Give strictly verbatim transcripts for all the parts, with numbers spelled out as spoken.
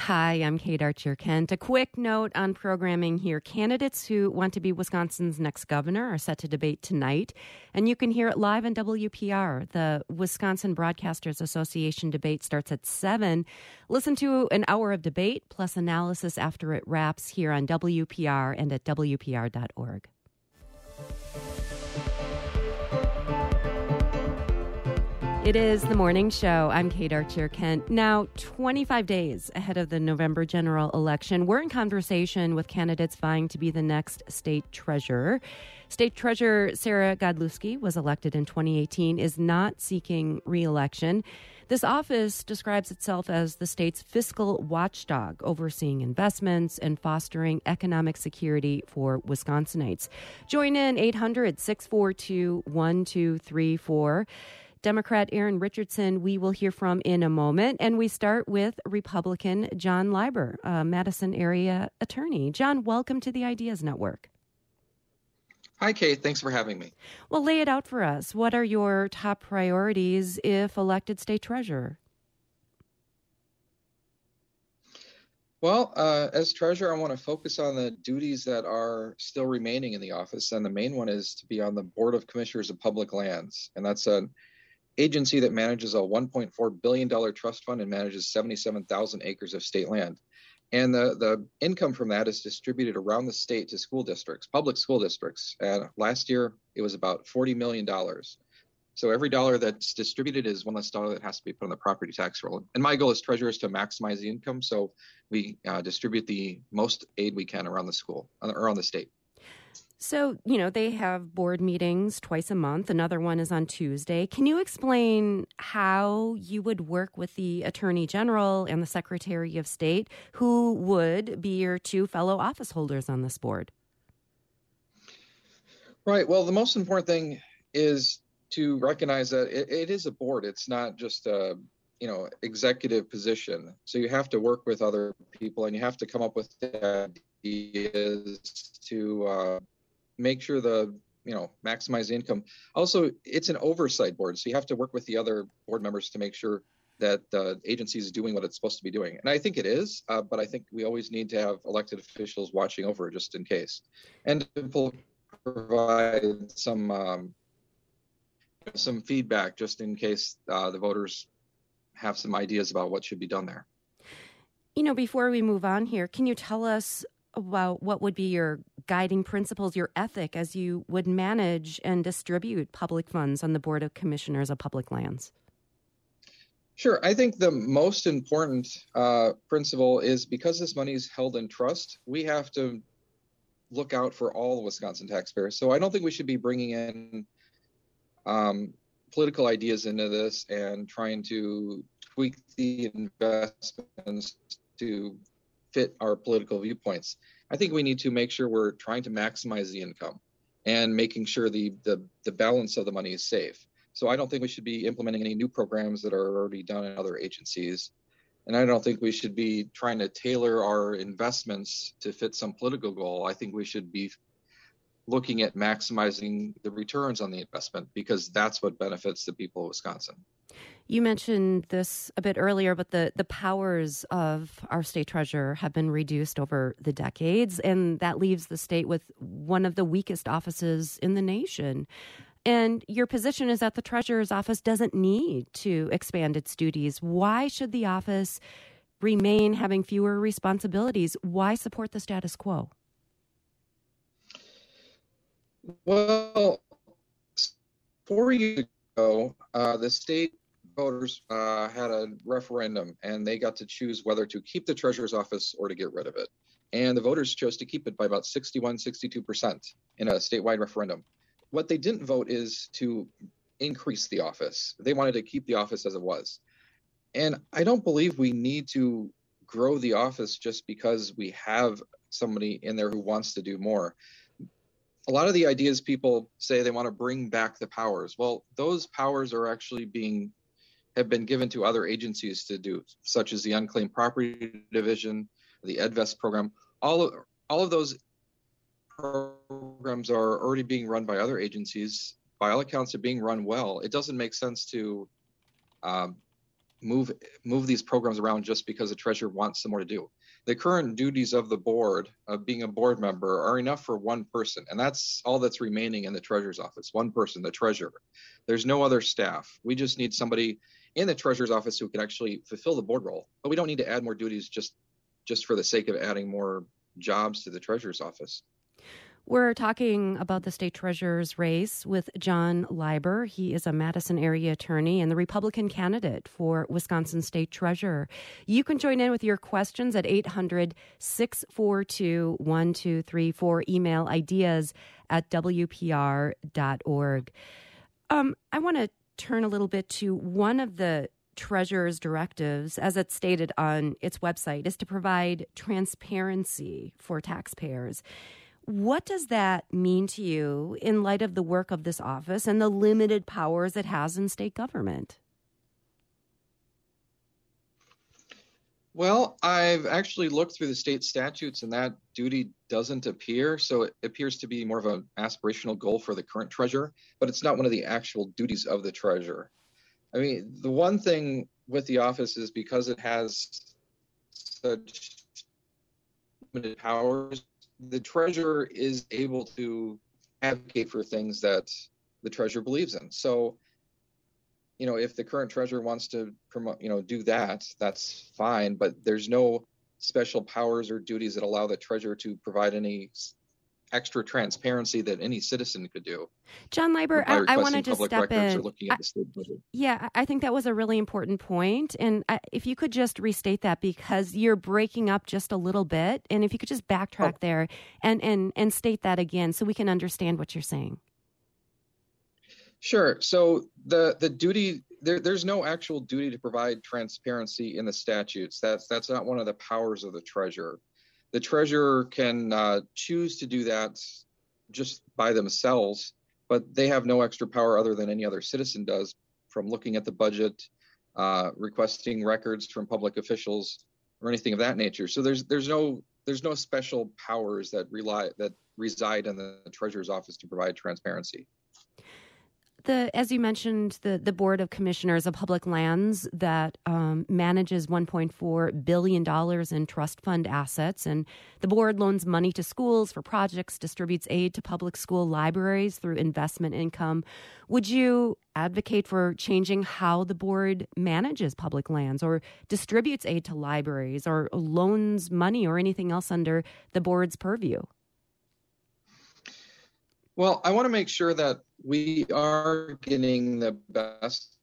Hi, I'm Kate Archer-Kent. A quick note on programming here. Candidates who want to be Wisconsin's next governor are set to debate tonight, and you can hear it live on W P R. The Wisconsin Broadcasters Association debate starts at seven. Listen to an hour of debate plus analysis after it wraps here on W P R and at W P R dot org. It is the morning show. I'm Kate Archer-Kent. Now, twenty-five days ahead of the November general election, we're in conversation with candidates vying to be the next state treasurer. State Treasurer Sarah Godlewski was elected in twenty eighteen, is not seeking re-election. This office describes itself as the state's fiscal watchdog, overseeing investments and fostering economic security for Wisconsinites. Join in eight hundred, six four two, one two three four. Democrat Aaron Richardson, we will hear from in a moment. And we start with Republican John Leiber, a Madison area attorney. John, welcome to the Ideas Network. Hi, Kate. Thanks for having me. Well, lay it out for us. What are your top priorities if elected state treasurer? Well, uh, as treasurer, I want to focus on the duties that are still remaining in the office. And the main one is to be on the Board of Commissioners of Public Lands. And that's an agency that manages a one point four billion dollars trust fund and manages seventy-seven thousand acres of state land. And the, the income from that is distributed around the state to school districts, public school districts. And last year, it was about forty million dollars. So every dollar that's distributed is one less dollar that has to be put on the property tax roll. And my goal as treasurer is to maximize the income, so we uh, distribute the most aid we can around the school, or around the state. So, you know, they have board meetings twice a month. Another one is on Tuesday. Can you explain how you would work with the Attorney General and the Secretary of State, who would be your two fellow office holders on this board? Right. Well, the most important thing is to recognize that it, it is a board. It's not just a, you know, executive position. So you have to work with other people and you have to come up with ideas to uh, make sure the, you know, maximize the income. Also, it's an oversight board. So you have to work with the other board members to make sure that the agency is doing what it's supposed to be doing. And I think it is, uh, but I think we always need to have elected officials watching over it just in case. And to provide some um, some feedback just in case uh, the voters have some ideas about what should be done there. You know, before we move on here, can you tell us about what would be your guiding principles, your ethic as you would manage and distribute public funds on the Board of Commissioners of Public Lands? Sure. I think the most important uh, principle is because this money is held in trust, we have to look out for all Wisconsin taxpayers. So I don't think we should be bringing in um, political ideas into this and trying to tweak the investments to fit our political viewpoints. I think we need to make sure we're trying to maximize the income and making sure the, the, the balance of the money is safe. So I don't think we should be implementing any new programs that are already done in other agencies. And I don't think we should be trying to tailor our investments to fit some political goal. I think we should be looking at maximizing the returns on the investment because that's what benefits the people of Wisconsin. You mentioned this a bit earlier, but the, the powers of our state treasurer have been reduced over the decades, and that leaves the state with one of the weakest offices in the nation. And your position is that the treasurer's office doesn't need to expand its duties. Why should the office remain having fewer responsibilities? Why support the status quo? Well, four years ago, uh, the state voters uh, had a referendum and they got to choose whether to keep the treasurer's office or to get rid of it. And the voters chose to keep it by about sixty-one, sixty-two percent in a statewide referendum. What they didn't vote is to increase the office. They wanted to keep the office as it was. And I don't believe we need to grow the office just because we have somebody in there who wants to do more. A lot of the ideas people say they want to bring back the powers. Well, those powers are actually being have been given to other agencies to do, such as the Unclaimed Property Division, the EdVest program. All of, all of those programs are already being run by other agencies. By all accounts, they're being run well. It doesn't make sense to um, move move these programs around just because the treasurer wants some more to do. The current duties of the board, of being a board member, are enough for one person, and that's all that's remaining in the treasurer's office. One person, the treasurer. There's no other staff. We just need somebody in the treasurer's office who can actually fulfill the board role, but we don't need to add more duties just just for the sake of adding more jobs to the treasurer's office. We're talking about the state treasurer's race with John Leiber. He is a Madison area attorney and the Republican candidate for Wisconsin state treasurer. You can join in with your questions at eight hundred, six four two, one two three four. Email ideas at w p r dot org. Um, I want to turn a little bit to one of the treasurer's directives, as it's stated on its website, is to provide transparency for taxpayers. What does that mean to you in light of the work of this office and the limited powers it has in state government? Well, I've actually looked through the state statutes and that duty doesn't appear. So it appears to be more of an aspirational goal for the current treasurer, but it's not one of the actual duties of the treasurer. I mean, the one thing with the office is because it has such limited powers, the treasurer is able to advocate for things that the treasurer believes in. So, you know, if the current treasurer wants to promote, you know, do that, that's fine. But there's no special powers or duties that allow the treasurer to provide any extra transparency that any citizen could do. John Leiber, I, I want to just step in. Or looking at the state budget. Yeah, I think that was a really important point. And I, if you could just restate that, because you're breaking up just a little bit. And if you could just backtrack oh. there and, and, and state that again so we can understand what you're saying. Sure. So the, the duty, there, there's no actual duty to provide transparency in the statutes. That's, that's not one of the powers of the treasurer. The treasurer can uh, choose to do that just by themselves, but they have no extra power other than any other citizen does, from looking at the budget, uh, requesting records from public officials, or anything of that nature. So there's there's no there's no special powers that rely that reside in the treasurer's office to provide transparency. The, as you mentioned, the, the Board of Commissioners of Public Lands that um, manages one point four billion dollars in trust fund assets, and the board loans money to schools for projects, distributes aid to public school libraries through investment income. Would you advocate for changing how the board manages public lands or distributes aid to libraries or loans money or anything else under the board's purview? Well, I want to make sure that we are getting the best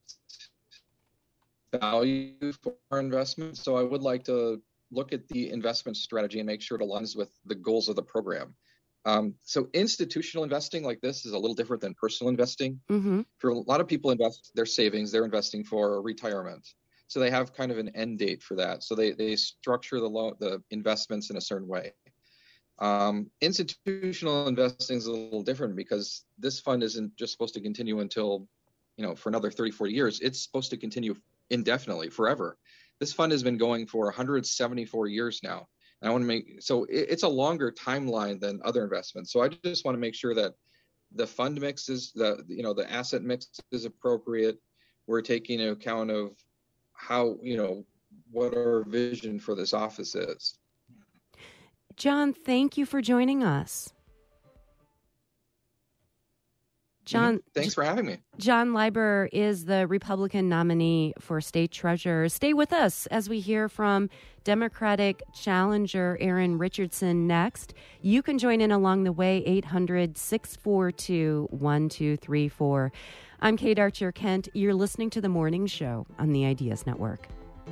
value for our investment. So I would like to look at the investment strategy and make sure it aligns with the goals of the program. Um, so institutional investing like this is a little different than personal investing. Mm-hmm. For a lot of people invest their savings, they're investing for retirement. So they have kind of an end date for that. So they, they structure the loan, the investments in a certain way. Um, institutional investing is a little different because this fund isn't just supposed to continue until, you know, for another thirty, forty years. It's supposed to continue indefinitely, forever. This fund has been going for one hundred seventy-four years now. And I want to make, so it, it's a longer timeline than other investments. So I just want to make sure that the fund mix is, the, you know, the asset mix is appropriate. We're taking into account of how, you know, what our vision for this office is. John, thank you for joining us. John, thanks for having me. John Leiber is the Republican nominee for state treasurer. Stay with us as we hear from Democratic challenger Aaron Richardson next. You can join in along the way, eight hundred, six four two, one two three four. I'm Kate Archer Kent. You're listening to The Morning Show on the Ideas Network.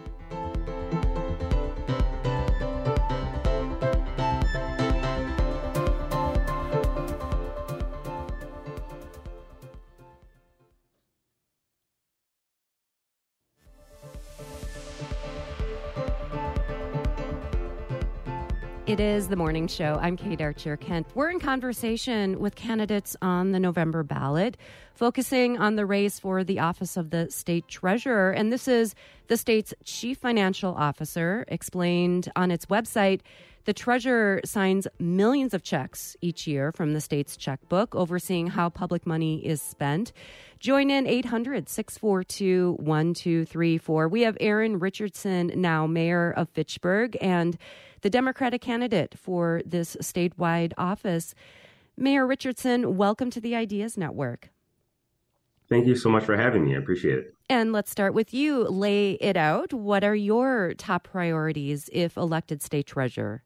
It is The Morning Show. I'm Kate Archer Kent. We're in conversation with candidates on the November ballot, focusing on the race for the office of the state treasurer. And this is the state's chief financial officer explained on its website The treasurer signs millions of checks each year from the state's checkbook, overseeing how public money is spent. Join in eight hundred, six four two, one two three four. We have Erin Richardson, now mayor of Fitchburg, and the Democratic candidate for this statewide office. Mayor Richardson, welcome to the Ideas Network. Thank you so much for having me. I appreciate it. And let's start with you. Lay it out. What are your top priorities if elected state treasurer?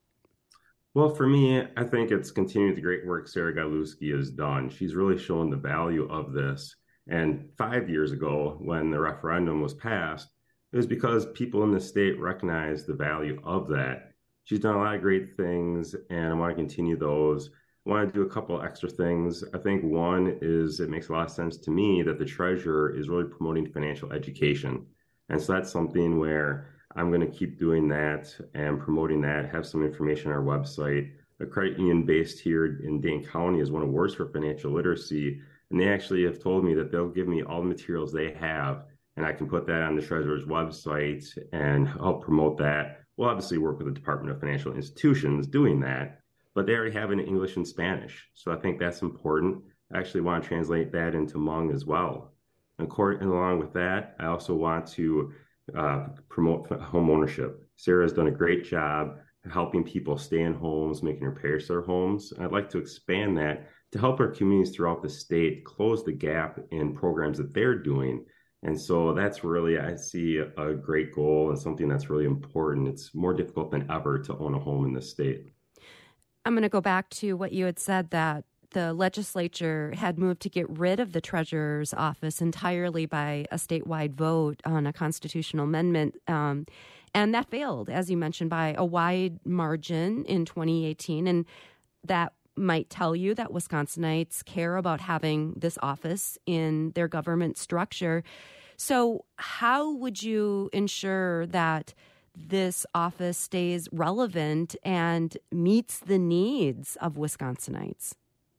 Well, for me, I think it's continuing the great work Sarah Godlewski has done. She's really shown the value of this. And five years ago, when the referendum was passed, it was because people in the state recognized the value of that. She's done a lot of great things, and I want to continue those. I want to do a couple extra things. I think one is it makes a lot of sense to me that the treasurer is really promoting financial education. And so that's something where I'm going to keep doing that and promoting that, have some information on our website. A credit union based here in Dane County has won awards for financial literacy. And they actually have told me that they'll give me all the materials they have, and I can put that on the treasurer's website and help promote that. We'll obviously work with the Department of Financial Institutions doing that, but they already have it in English and Spanish. So I think that's important. I actually want to translate that into Hmong as well. And, and along with that, I also want to uh, promote home ownership. Sarah's done a great job helping people stay in homes, making repairs to their homes. And I'd like to expand that to help our communities throughout the state close the gap in programs that they're doing. And so that's really, I see a great goal and something that's really important. It's more difficult than ever to own a home in this state. I'm going to go back to what you had said, that the legislature had moved to get rid of the treasurer's office entirely by a statewide vote on a constitutional amendment. Um, and that failed, as you mentioned, by a wide margin in twenty eighteen. And that might tell you that Wisconsinites care about having this office in their government structure. So how would you ensure that this office stays relevant and meets the needs of Wisconsinites?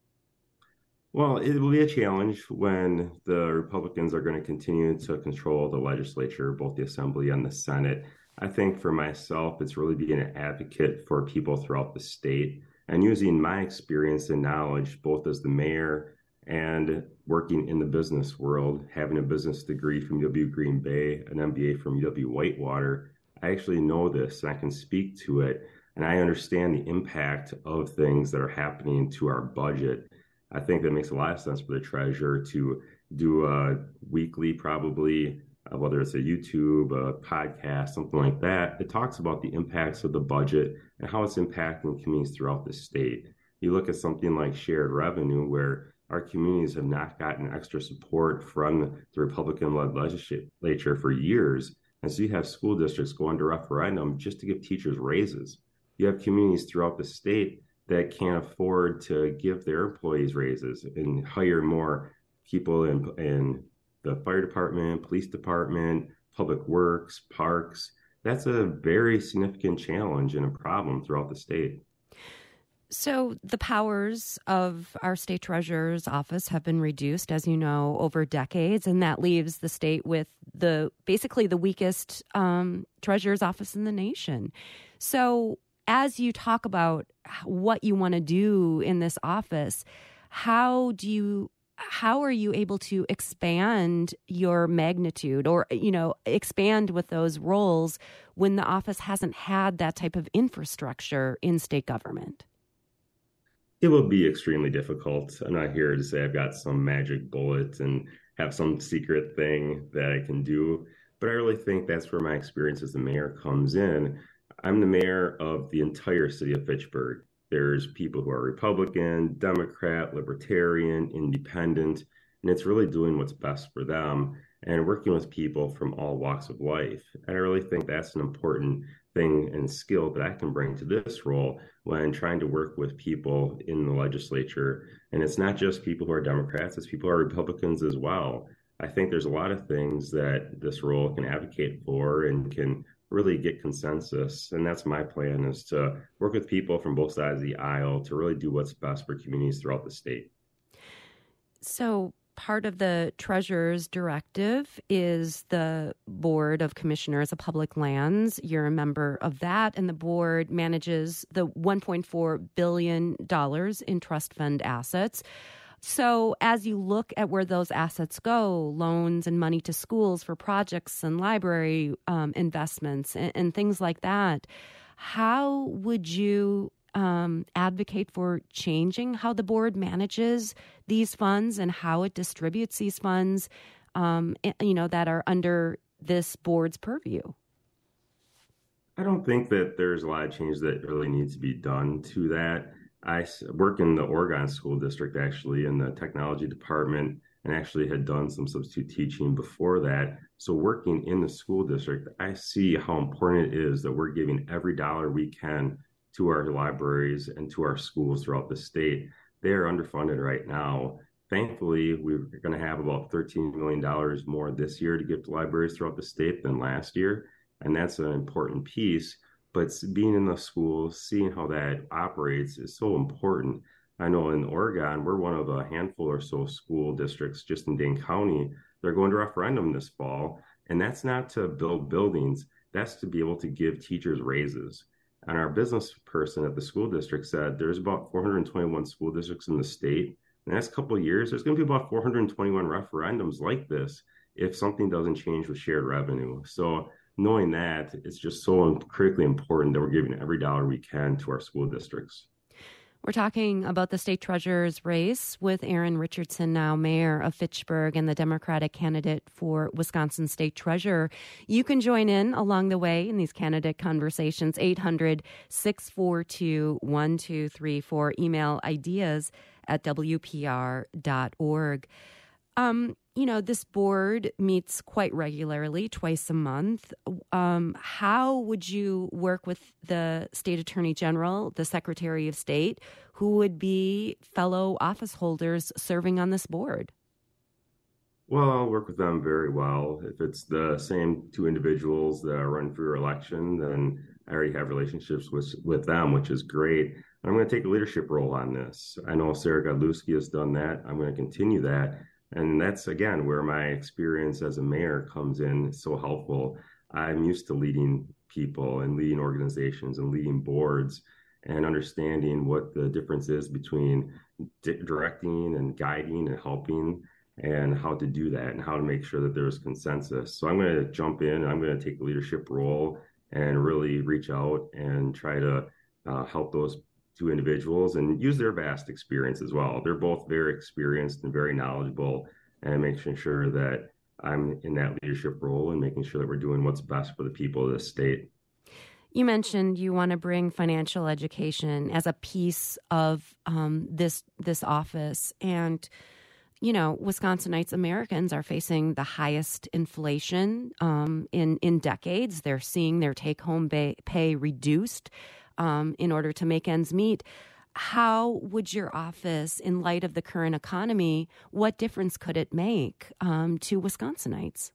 Well, it will be a challenge when the Republicans are going to continue to control the legislature, both the Assembly and the Senate. I think for myself, it's really being an advocate for people throughout the state and using my experience and knowledge, both as the mayor and working in the business world, having a business degree from U W Green Bay, an M B A from U W Whitewater. I actually know this and I can speak to it, and I understand the impact of things that are happening to our budget. I think that makes a lot of sense for the treasurer to do a weekly, probably, uh, whether it's a YouTube, a podcast, something like that. It talks about the impacts of the budget and how it's impacting communities throughout the state. You look at something like shared revenue, where our communities have not gotten extra support from the Republican-led legislature for years. And so you have school districts go under referendum just to give teachers raises. You have communities throughout the state that can't afford to give their employees raises and hire more people in, in the fire department, police department, public works, parks. That's a very significant challenge and a problem throughout the state. So the powers of our state treasurer's office have been reduced, as you know, over decades, and that leaves the state with the basically the weakest um, treasurer's office in the nation. So as you talk about what you want to do in this office, how do you how are you able to expand your magnitude, or, you know, expand with those roles when the office hasn't had that type of infrastructure in state government? It will be extremely difficult. I'm not here to say I've got some magic bullet and have some secret thing that I can do, but I really think that's where my experience as the mayor comes in. I'm the mayor of the entire city of Fitchburg. There's people who are Republican, Democrat, Libertarian, Independent, and it's really doing what's best for them and working with people from all walks of life. And I really think that's an important thing and skill that I can bring to this role when trying to work with people in the legislature. And it's not just people who are Democrats, it's people who are Republicans as well. I think there's a lot of things that this role can advocate for and can really get consensus. And that's my plan, is to work with people from both sides of the aisle to really do what's best for communities throughout the state. So part of the treasurer's directive is the Board of Commissioners of Public Lands. You're a member of that, and the board manages the one point four billion dollars in trust fund assets. So as you look at where those assets go, loans and money to schools for projects and library um, investments and, and things like that, how would you um, advocate for changing how the board manages these funds and how it distributes these funds, um, you know, that are under this board's purview? I don't think that there's a lot of change that really needs to be done to that. I work in the Oregon School District, actually, in the technology department, and actually had done some substitute teaching before that. So working in the school district, I see how important it is that we're giving every dollar we can to our libraries and to our schools throughout the state. They are underfunded right now. Thankfully, we're going to have about thirteen million dollars more this year to give to libraries throughout the state than last year. And that's an important piece. But being in the schools, seeing how that operates is so important. I know in Oregon, we're one of a handful or so school districts just in Dane County. They're going to referendum this fall. And that's not to build buildings. That's to be able to give teachers raises. And our business person at the school district said there's about four hundred twenty-one school districts in the state. In the next couple of years, there's going to be about four hundred twenty-one referendums like this if something doesn't change with shared revenue. So knowing that, it's just so critically important that we're giving every dollar we can to our school districts. We're talking about the state treasurer's race with Aaron Richardson, now mayor of Fitchburg and the Democratic candidate for Wisconsin state treasurer. You can join in along the way in these candidate conversations, eight hundred, six four two, one two three four, email ideas at w p r dot org. Um, you know, this board meets quite regularly, twice a month. Um, how would you work with the state attorney general, the secretary of state, who would be fellow office holders serving on this board? Well, I'll work with them very well. If it's the same two individuals that are running for election, then I already have relationships with, with them, which is great. I'm going to take a leadership role on this. I know Sarah Godlewski has done that. I'm going to continue that. And that's, again, where my experience as a mayor comes in. It's so helpful. I'm used to leading people and leading organizations and leading boards and understanding what the difference is between di- directing and guiding and helping and how to do that and how to make sure that there's consensus. So I'm going to jump in. I'm going to take a leadership role and really reach out and try to uh, help those two individuals and use their vast experience as well. They're both very experienced and very knowledgeable, and making sure that I'm in that leadership role and making sure that we're doing what's best for the people of the state. You mentioned you want to bring financial education as a piece of um, this this office, and you know, Wisconsinites Americans are facing the highest inflation um, in in decades. They're seeing their take-home pay, pay reduced um, in order to make ends meet. How would your office, in light of the current economy, what difference could it make um, to Wisconsinites?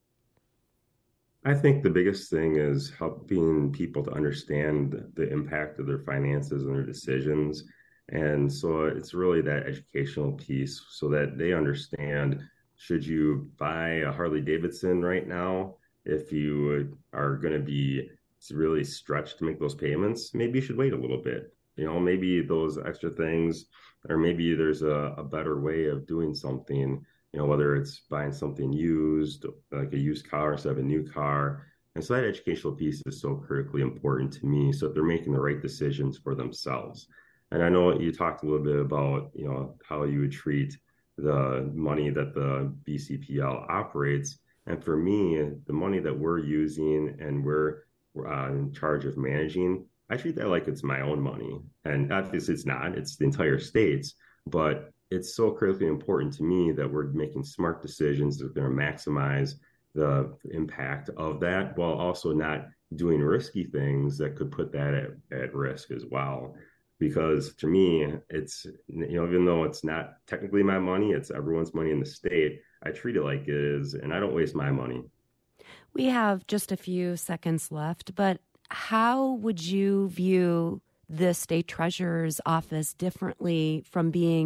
I think the biggest thing is helping people to understand the impact of their finances and their decisions. And so it's really that educational piece so that they understand, should you buy a Harley Davidson right now? If you are going to be really stretched to make those payments, maybe you should wait a little bit. You know, maybe those extra things, or maybe there's a, a better way of doing something, you know, whether it's buying something used, like a used car instead of a new car. And so that educational piece is so critically important to me, so that they're making the right decisions for themselves. And I know you talked a little bit about, you know, how you would treat the money that the B C P L operates. And for me, the money that we're using and we're, we're uh, in charge of managing, I treat that like it's my own money. And obviously it's not, it's the entire state's, but it's so critically important to me that we're making smart decisions that are going to maximize the impact of that, while also not doing risky things that could put that at, at risk as well. Because to me, it's, you know, even though it's not technically my money, it's everyone's money in the state, I treat it like it is, and I don't waste my money. We have just a few seconds left, but how would you view the state treasurer's office differently from being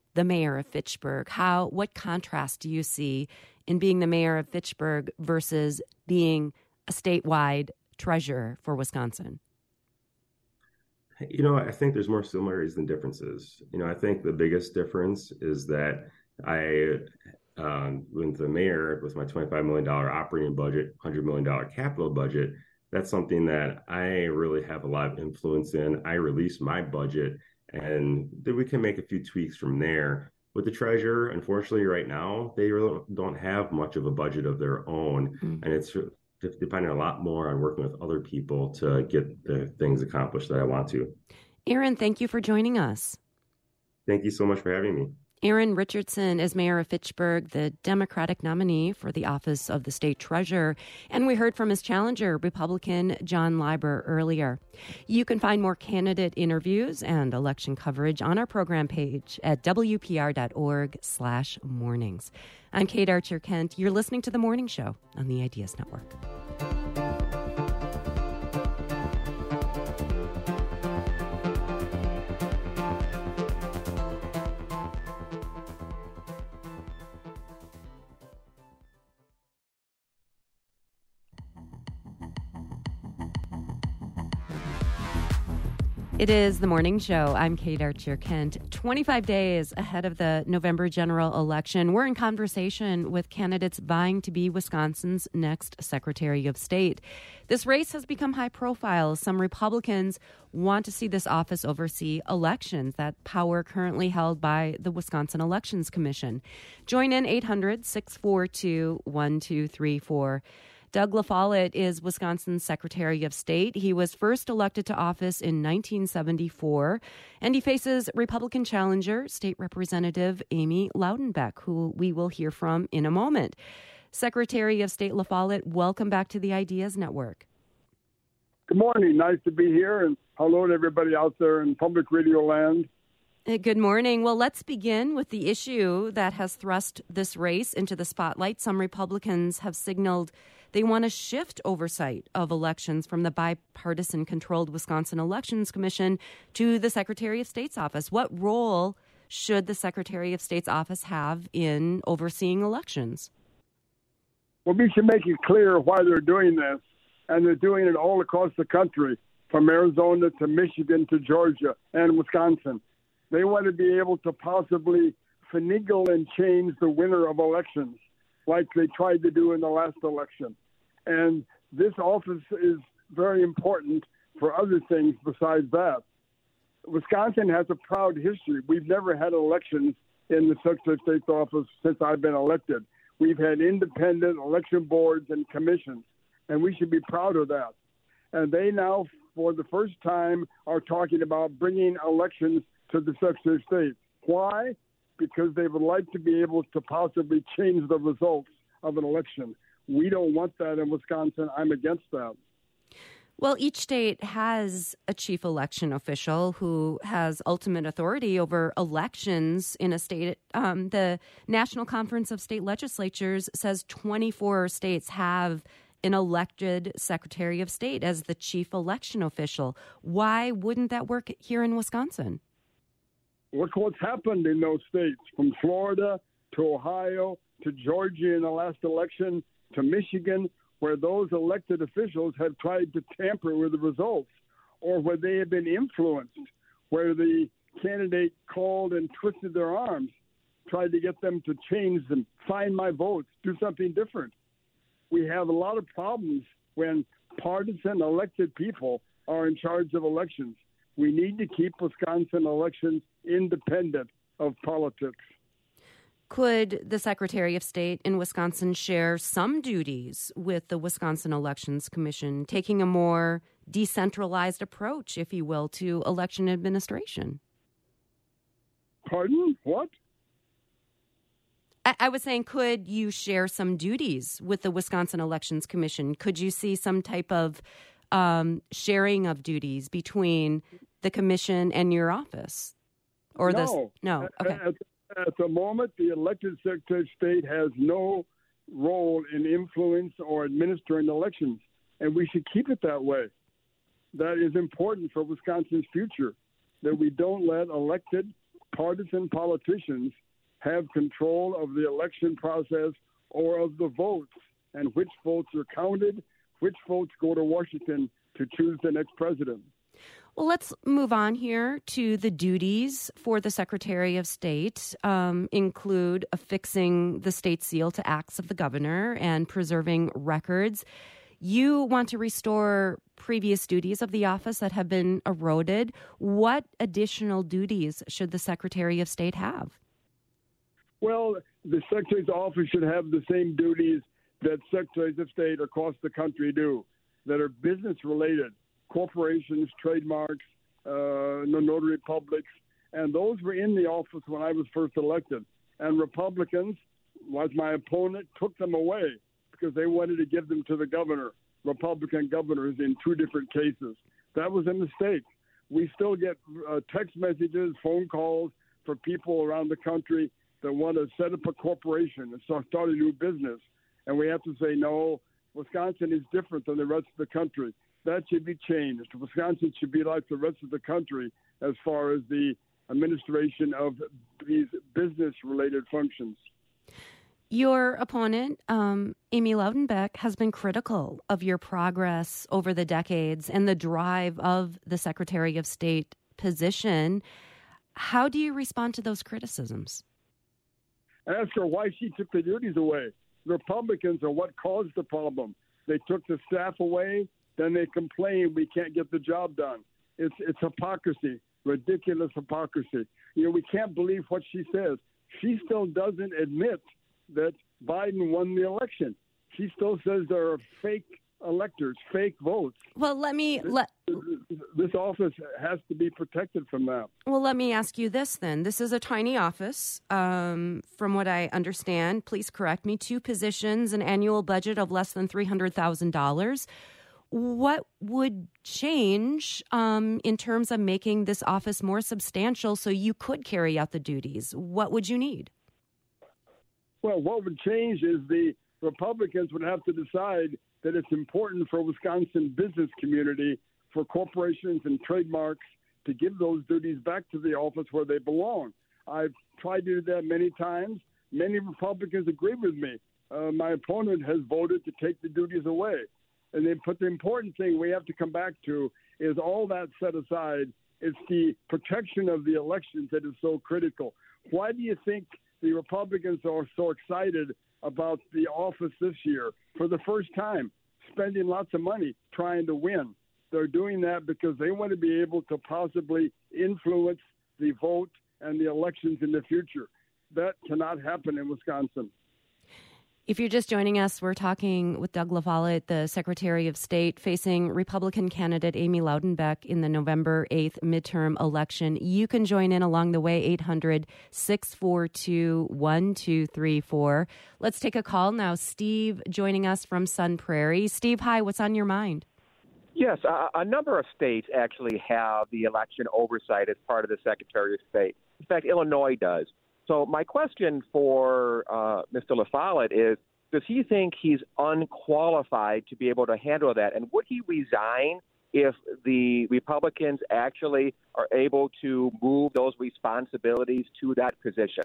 the mayor of Fitchburg? How, what contrast do you see in being the mayor of Fitchburg versus being a statewide treasurer for Wisconsin? You know, I think there's more similarities than differences. You know, I think the biggest difference is that I, um, with the mayor, with my twenty-five million dollars operating budget, one hundred million dollars capital budget, that's something that I really have a lot of influence in. I release my budget, and then we can make a few tweaks from there. With the treasurer, unfortunately, right now, they really don't have much of a budget of their own, mm-hmm. and it's depending a lot more on working with other people to get the things accomplished that I want to. Aaron, thank you for joining us. Thank you so much for having me. Aaron Richardson is mayor of Fitchburg, the Democratic nominee for the office of the state treasurer. And we heard from his challenger, Republican John Leiber, earlier. You can find more candidate interviews and election coverage on our program page at W P R dot org slash mornings. I'm Kate Archer Kent. You're listening to The Morning Show on the Ideas Network. It is The Morning Show. I'm Kate Archer Kent. twenty-five days ahead of the November general election, we're in conversation with candidates vying to be Wisconsin's next Secretary of State. This race has become high profile. Some Republicans want to see this office oversee elections, that power currently held by the Wisconsin Elections Commission. Join in eight hundred, six four two, one two three four. Doug LaFollette is Wisconsin's Secretary of State. He was first elected to office in nineteen seventy-four, and he faces Republican challenger, State Representative Amy Loudenbeck, who we will hear from in a moment. Secretary of State LaFollette, welcome back to the Ideas Network. Good morning. Nice to be here, and hello to everybody out there in public radio land. Good morning. Well, let's begin with the issue that has thrust this race into the spotlight. Some Republicans have signaled they want to shift oversight of elections from the bipartisan-controlled Wisconsin Elections Commission to the Secretary of State's office. What role should the Secretary of State's office have in overseeing elections? Well, we should make it clear why they're doing this, and they're doing it all across the country, from Arizona to Michigan to Georgia and Wisconsin. They want to be able to possibly finagle and change the winner of elections, like they tried to do in the last election. And this office is very important for other things besides that. Wisconsin has a proud history. We've never had elections in the Secretary of State's office since I've been elected. We've had independent election boards and commissions, and we should be proud of that. And they now, for the first time, are talking about bringing elections to the Secretary of State. Why? Because they would like to be able to possibly change the results of an election. We don't want that in Wisconsin. I'm against that. Well, each state has a chief election official who has ultimate authority over elections in a state. Um, the National Conference of State Legislatures says twenty-four states have an elected Secretary of State as the chief election official. Why wouldn't that work here in Wisconsin? Look what's happened in those states, from Florida to Ohio to Georgia in the last election to Michigan, where those elected officials have tried to tamper with the results, or where they have been influenced, where the candidate called and twisted their arms, tried to get them to change them, find my votes, do something different. We have a lot of problems when partisan elected people are in charge of elections. We need to keep Wisconsin elections independent of politics. Could the Secretary of State in Wisconsin share some duties with the Wisconsin Elections Commission, taking a more decentralized approach, if you will, to election administration? Pardon? What? I, I was saying, could you share some duties with the Wisconsin Elections Commission? Could you see some type of um, sharing of duties between the commission and your office? Or no. this? No. Okay. At, at the moment, the elected Secretary of State has no role in influence or administering elections, and we should keep it that way. That is important for Wisconsin's future, that we don't let elected partisan politicians have control of the election process or of the votes, and which votes are counted, which votes go to Washington to choose the next president. Well, let's move on here to the duties for the Secretary of State, um, include affixing the state seal to acts of the governor and preserving records. You want to restore previous duties of the office that have been eroded. What additional duties should the Secretary of State have? Well, the Secretary's office should have the same duties that Secretaries of State across the country do, that are business-related, corporations, trademarks, uh, notary publics, and those were in the office when I was first elected. And Republicans, was my opponent, took them away because they wanted to give them to the governor, Republican governors in two different cases. That was a mistake. We still get uh, text messages, phone calls for people around the country that want to set up a corporation and start, start a new business. And we have to say, no, Wisconsin is different than the rest of the country. That should be changed. Wisconsin should be like the rest of the country as far as the administration of these business-related functions. Your opponent, um, Amy Loudenbeck, has been critical of your progress over the decades and the drive of the Secretary of State position. How do you respond to those criticisms? Ask her why she took the duties away. The Republicans are what caused the problem. They took the staff away, then they complain we can't get the job done. It's it's hypocrisy, ridiculous hypocrisy. You know, we can't believe what she says. She still doesn't admit that Biden won the election. She still says there are fake electors, fake votes. Well, let me this, let this office has to be protected from that. Well, let me ask you this then. This is a tiny office, um, from what I understand. Please correct me. Two positions, an annual budget of less than three hundred thousand dollars. What would change um, in terms of making this office more substantial so you could carry out the duties? What would you need? Well, what would change is the Republicans would have to decide that it's important for Wisconsin business community, for corporations and trademarks, to give those duties back to the office where they belong. I've tried to do that many times. Many Republicans agree with me. Uh, my opponent has voted to take the duties away. And then, but the important thing we have to come back to is all that set aside, it's the protection of the elections that is so critical. Why do you think the Republicans are so excited about the office this year for the first time, spending lots of money trying to win? They're doing that because they want to be able to possibly influence the vote and the elections in the future. That cannot happen in Wisconsin. If you're just joining us, we're talking with Doug LaFollette, the Secretary of State, facing Republican candidate Amy Loudenbeck in the November eighth midterm election. You can join in along the way, eight hundred, six four two, one two three four. Let's take a call now. Steve joining us from Sun Prairie. Steve, hi, what's on your mind? Yes, uh, a number of states actually have the election oversight as part of the Secretary of State. In fact, Illinois does. So my question for uh, Mister LaFollette is, does he think he's unqualified to be able to handle that? And would he resign if the Republicans actually are able to move those responsibilities to that position?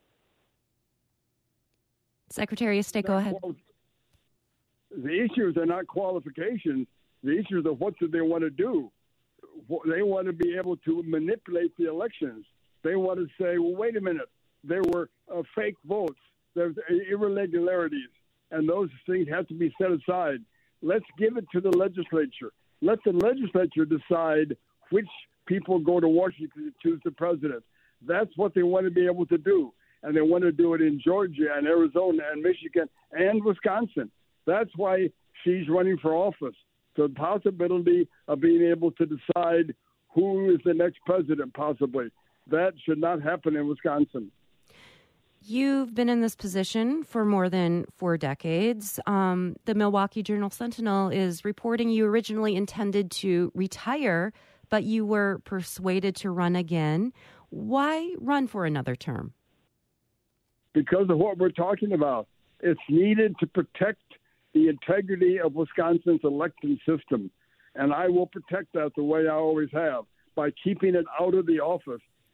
Secretary of State, go ahead. The issues are not qualifications. The issues are what do they want to do. They want to be able to manipulate the elections. They want to say, well, wait a minute. There were uh, fake votes. There's irregularities, and those things have to be set aside. Let's give it to the legislature. Let the legislature decide which people go to Washington to choose the president. That's what they want to be able to do, and they want to do it in Georgia and Arizona and Michigan and Wisconsin. That's why she's running for office, the possibility of being able to decide who is the next president, possibly. That should not happen in Wisconsin. You've been in this position for more than four decades. Um, the Milwaukee Journal-Sentinel is reporting you originally intended to retire, but you were persuaded to run again. Why run for another term? Because of what we're talking about. It's needed to protect the integrity of Wisconsin's election system. And I will protect that the way I always have, by keeping it out of the office,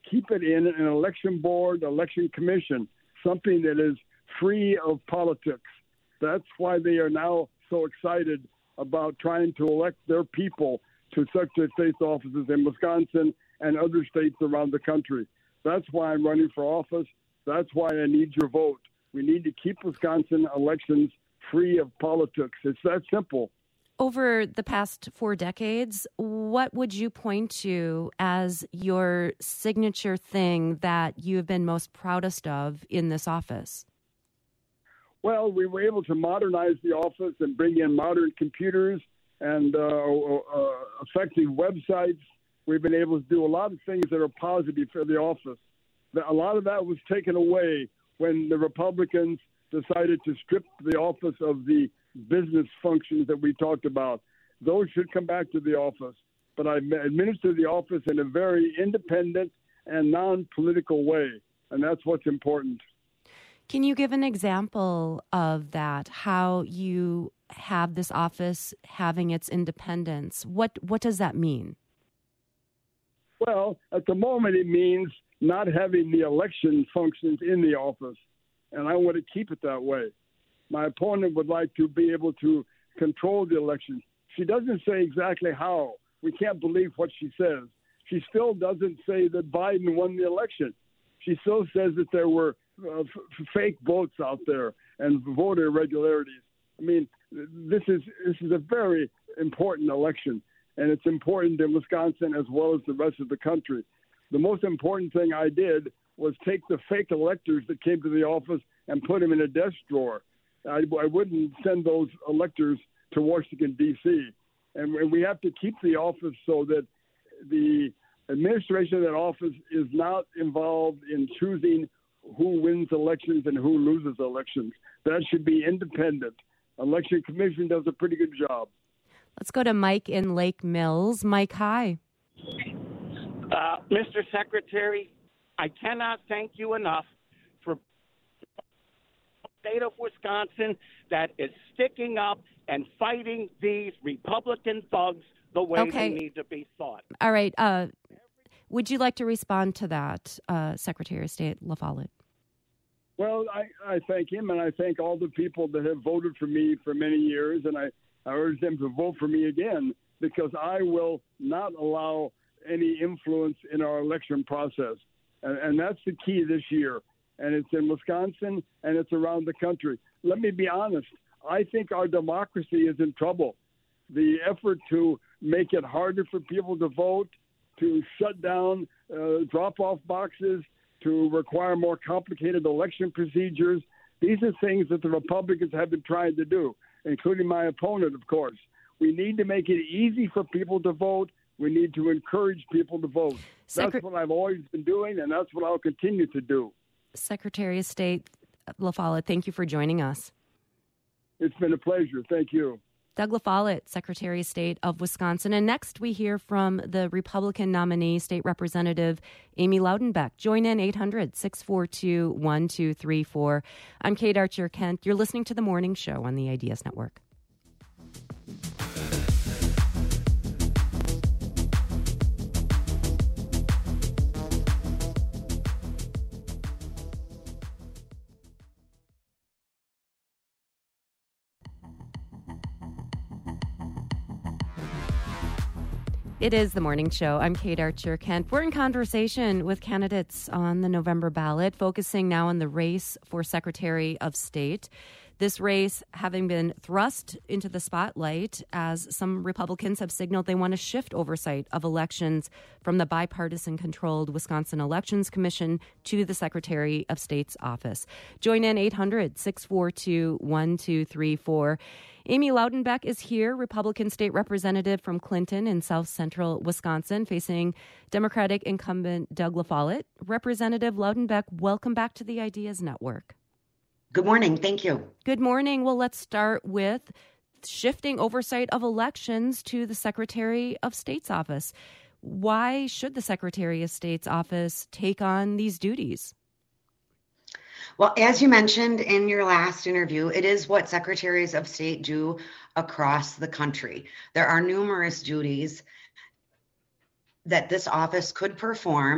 keep it in an election board, election commission, something that is free of politics. That's why they are now so excited about trying to elect their people to Secretary of State's offices in Wisconsin and other states around the country. That's why I'm running for office. That's why I need your vote. We need to keep Wisconsin elections free of politics. It's that simple. Over the past four decades, what would you point to as your signature thing that you have been most proudest of in this office? Well, we were able to modernize the office and bring in modern computers and uh, uh, effective websites. We've been able to do a lot of things that are positive for the office. A lot of that was taken away when the Republicans decided to strip the office of the business functions that we talked about. Those should come back to the office. But I administer the office in a very independent and non-political way, and that's what's important. Can you give an example of that, how you have this office having its independence? What what does that mean? Well, at the moment, it means not having the election functions in the office, and I want to keep it that way. My opponent would like to be able to control the election. She doesn't say exactly how. We can't believe what she says. She still doesn't say that Biden won the election. She still says that there were uh, f- fake votes out there and voter irregularities. I mean, this is this is a very important election, and it's important in Wisconsin as well as the rest of the country. The most important thing I did was take the fake electors that came to the office and put them in a desk drawer. I, I wouldn't send those electors to Washington, D C And we have to keep the office so that the administration of that office is not involved in choosing who wins elections and who loses elections. That should be independent. Election Commission does a pretty good job. Let's go to Mike in Lake Mills. Mike, hi. Uh, Mister Secretary, I cannot thank you enough for the state of Wisconsin that is sticking up and fighting these Republican thugs the way okay. they need to be fought. All right. Uh, would you like to respond to that, uh, Secretary of State LaFollette? Well, I, I thank him, and I thank all the people that have voted for me for many years, and I, I urge them to vote for me again, because I will not allow any influence in our election process. And, and that's the key this year. And it's in Wisconsin, and it's around the country. Let me be honest. I think our democracy is in trouble. The effort to make it harder for people to vote, to shut down uh, drop-off boxes, to require more complicated election procedures, these are things that the Republicans have been trying to do, including my opponent, of course. We need to make it easy for people to vote. We need to encourage people to vote. Secret- that's what I've always been doing, and that's what I'll continue to do. Secretary of State LaFollette, thank you for joining us. It's been a pleasure. Thank you. Doug LaFollette, Secretary of State of Wisconsin. And next we hear from the Republican nominee, State Representative Amy Loudenbeck. Join in eight hundred, six four two, one two three four. I'm Kate Archer-Kent. You're listening to The Morning Show on the Ideas Network. It is The Morning Show. I'm Kate Archer-Kent. We're in conversation with candidates on the November ballot, focusing now on the race for Secretary of State. This race having been thrust into the spotlight as some Republicans have signaled they want to shift oversight of elections from the bipartisan-controlled Wisconsin Elections Commission to the Secretary of State's office. Join in eight hundred, six four two, one two three four. Amy Loudenbeck is here, Republican state representative from Clinton in south central Wisconsin, facing Democratic incumbent Doug LaFollette. Representative Loudenbeck, welcome back to the Ideas Network. Good morning. Thank you. Good morning. Well, let's start with shifting oversight of elections to the Secretary of State's office. Why should the Secretary of State's office take on these duties? Well, as you mentioned in your last interview, it is what secretaries of state do across the country. There are numerous duties that this office could perform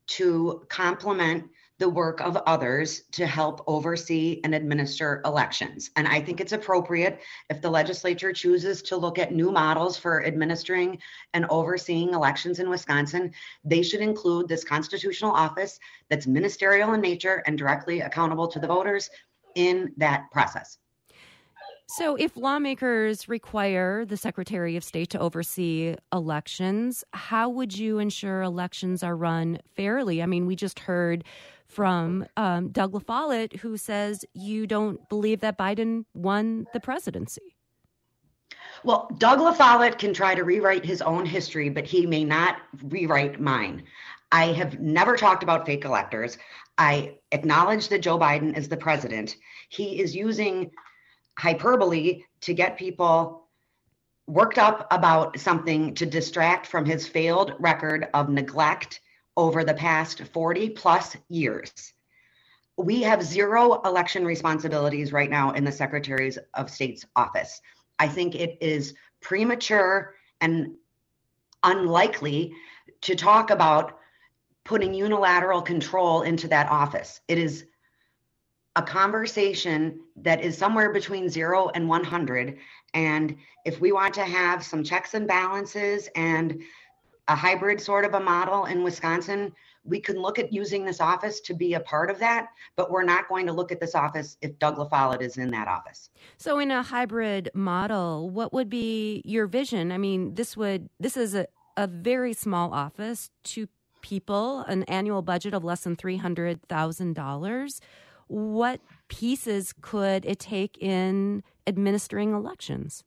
to complement the work of others to help oversee and administer elections. And I think it's appropriate if the legislature chooses to look at new models for administering and overseeing elections in Wisconsin, they should include this constitutional office that's ministerial in nature and directly accountable to the voters in that process. So if lawmakers require the Secretary of State to oversee elections, how would you ensure elections are run fairly? I mean, we just heard from um, Doug LaFollette, who says you don't believe that Biden won the presidency. Well, Doug LaFollette can try to rewrite his own history, but he may not rewrite mine. I have never talked about fake electors. I acknowledge that Joe Biden is the president. He is using hyperbole to get people worked up about something to distract from his failed record of neglect over the past forty plus years. We have zero election responsibilities right now in the Secretary of State's office. I think it is premature and unlikely to talk about putting unilateral control into that office. It is a conversation that is somewhere between zero and one hundred. And if we want to have some checks and balances and a hybrid sort of a model in Wisconsin, we can look at using this office to be a part of that, but we're not going to look at this office if Doug LaFollette is in that office. So in a hybrid model, what would be your vision? I mean, this would this is a, a very small office, two people, an annual budget of less than three hundred thousand dollars. What pieces could it take in administering elections?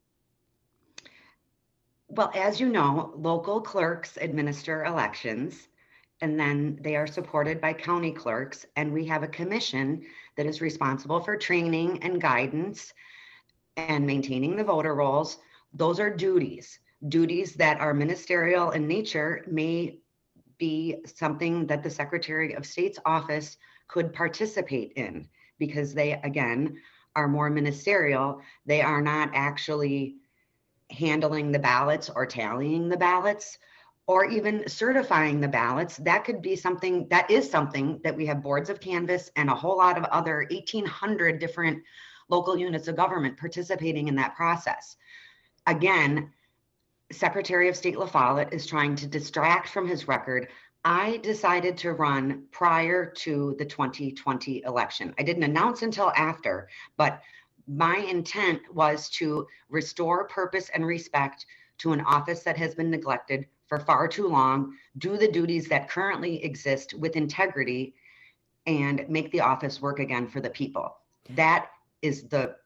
Well, as you know, local clerks administer elections, and then they are supported by county clerks. And we have a commission that is responsible for training and guidance and maintaining the voter rolls. Those are duties, duties that are ministerial in nature, may be something that the Secretary of State's office could participate in, because they, again, are more ministerial. They are not actually handling the ballots or tallying the ballots or even certifying the ballots. That could be something, that is something that we have boards of canvass and a whole lot of other eighteen hundred different local units of government participating in that process. Again, Secretary of State LaFollette is trying to distract from his record. I decided to run prior to the twenty twenty election. I didn't announce until after, but my intent was to restore purpose and respect to an office that has been neglected for far too long, do the duties that currently exist with integrity, and make the office work again for the people. That is the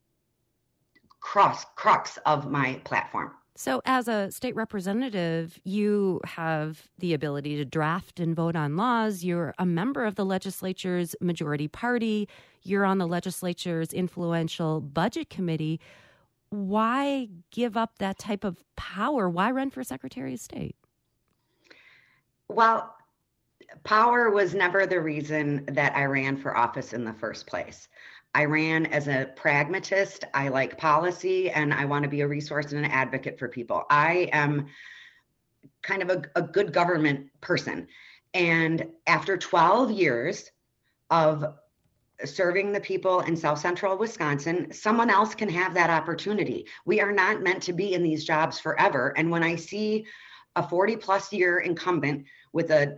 crux, crux of my platform. So as a state representative, you have the ability to draft and vote on laws. You're a member of the legislature's majority party. You're on the legislature's influential budget committee. Why give up that type of power? Why run for Secretary of State? Well, power was never the reason that I ran for office in the first place. I ran as a pragmatist. I like policy, and I want to be a resource and an advocate for people. I am kind of a, a good government person. And after twelve years of serving the people in South Central Wisconsin, someone else can have that opportunity. We are not meant to be in these jobs forever. And when I see a forty plus year incumbent with a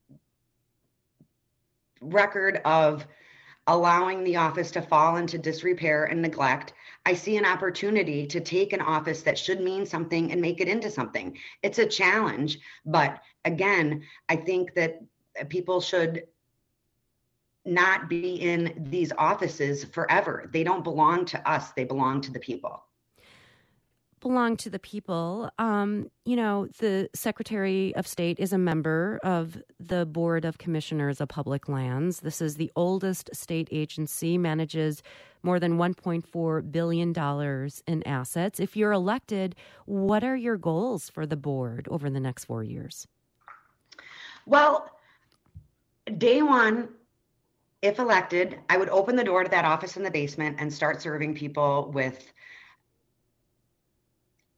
record of allowing the office to fall into disrepair and neglect, I see an opportunity to take an office that should mean something and make it into something. It's a challenge, but again, I think that people should not be in these offices forever. They don't belong to us. They belong to the people. Belong to the people. Um, you know, the Secretary of State is a member of the Board of Commissioners of Public Lands. This is the oldest state agency, manages more than one point four billion dollars in assets. If you're elected, what are your goals for the board over the next four years? Well, day one, if elected, I would open the door to that office in the basement and start serving people with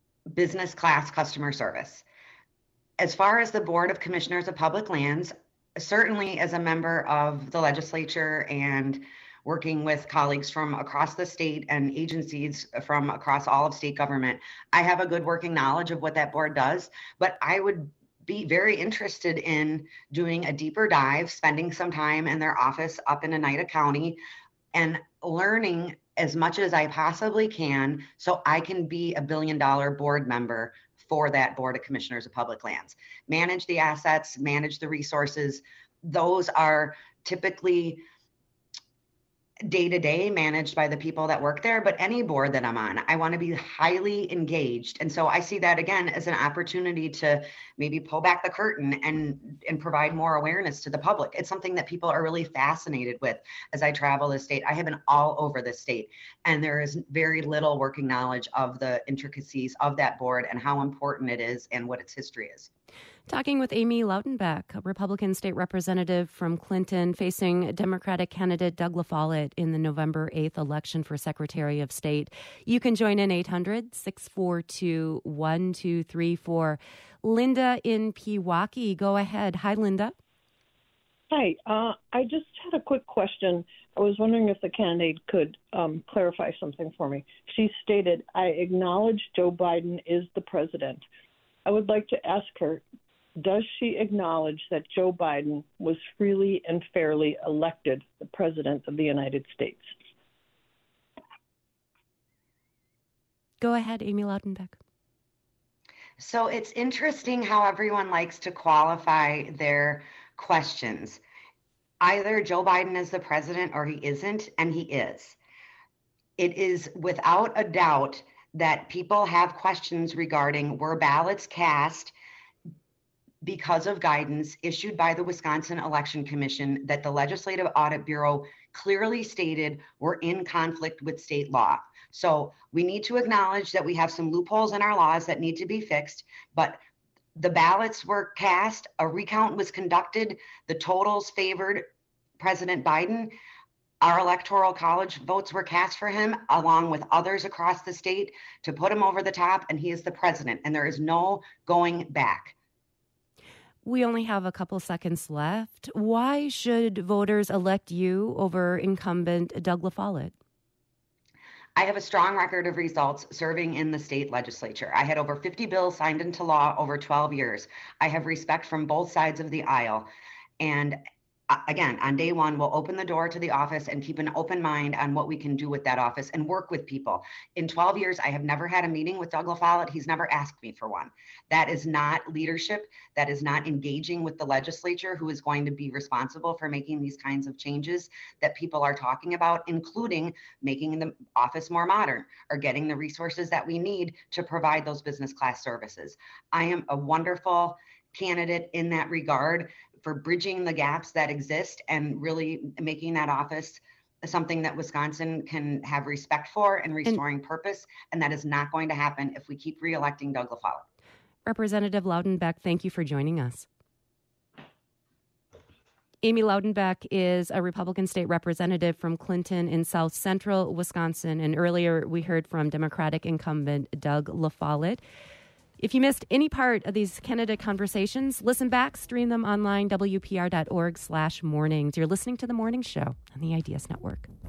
business class customer service. As far as the Board of Commissioners of Public Lands, certainly as a member of the legislature and working with colleagues from across the state and agencies from across all of state government, I have a good working knowledge of what that board does, but I would be very interested in doing a deeper dive, spending some time in their office up in Oneida County and learning as much as I possibly can so I can be a billion dollar board member for that Board of Commissioners of Public Lands. Manage the assets, manage the resources. Those are typically day-to-day managed by the people that work there, but any board that I'm on, I want to be highly engaged. And so I see that again as an opportunity to maybe pull back the curtain and, and provide more awareness to the public. It's something that people are really fascinated with as I travel the state. I have been all over the state, and there is very little working knowledge of the intricacies of that board and how important it is and what its history is. Talking with Amy Loudenbeck, a Republican state representative from Clinton, facing Democratic candidate Doug LaFollette in the November eighth election for Secretary of State. You can join in eight hundred, six four two, one two three four. Linda in Pewaukee, go ahead. Hi, Linda. Hi. Uh, I just had a quick question. I was wondering if the candidate could um, clarify something for me. She stated, I acknowledge Joe Biden is the president. I would like to ask her, does she acknowledge that Joe Biden was freely and fairly elected the President of the United States? Go ahead, Amy Loudenbeck. So it's interesting how everyone likes to qualify their questions. Either Joe Biden is the president or he isn't, and he is. It is without a doubt that people have questions regarding were ballots cast because of guidance issued by the Wisconsin Election Commission that the Legislative Audit Bureau clearly stated were in conflict with state law. So we need to acknowledge that we have some loopholes in our laws that need to be fixed, but the ballots were cast, a recount was conducted, the totals favored President Biden. Our electoral college votes were cast for him, along with others across the state, to put him over the top, and he is the president, and there is no going back. We only have a couple seconds left. Why should voters elect you over incumbent Doug LaFollette? I have a strong record of results serving in the state legislature. I had over fifty bills signed into law over twelve years. I have respect from both sides of the aisle. And again, on day one, we'll open the door to the office and keep an open mind on what we can do with that office and work with people. In twelve years, I have never had a meeting with Doug LaFollette. He's never asked me for one. That is not leadership. That is not engaging with the legislature, who is going to be responsible for making these kinds of changes that people are talking about, including making the office more modern or getting the resources that we need to provide those business class services. I am a wonderful candidate in that regard for bridging the gaps that exist and really making that office something that Wisconsin can have respect for and restoring and, purpose. And that is not going to happen if we keep reelecting Doug LaFollette. Representative Loudenbeck, thank you for joining us. Amy Loudenbeck is a Republican state representative from Clinton in South Central Wisconsin. And earlier we heard from Democratic incumbent Doug LaFollette. If you missed any part of these candidate conversations, listen back, stream them online, W P R dot org slash mornings. You're listening to The Morning Show on the Ideas Network.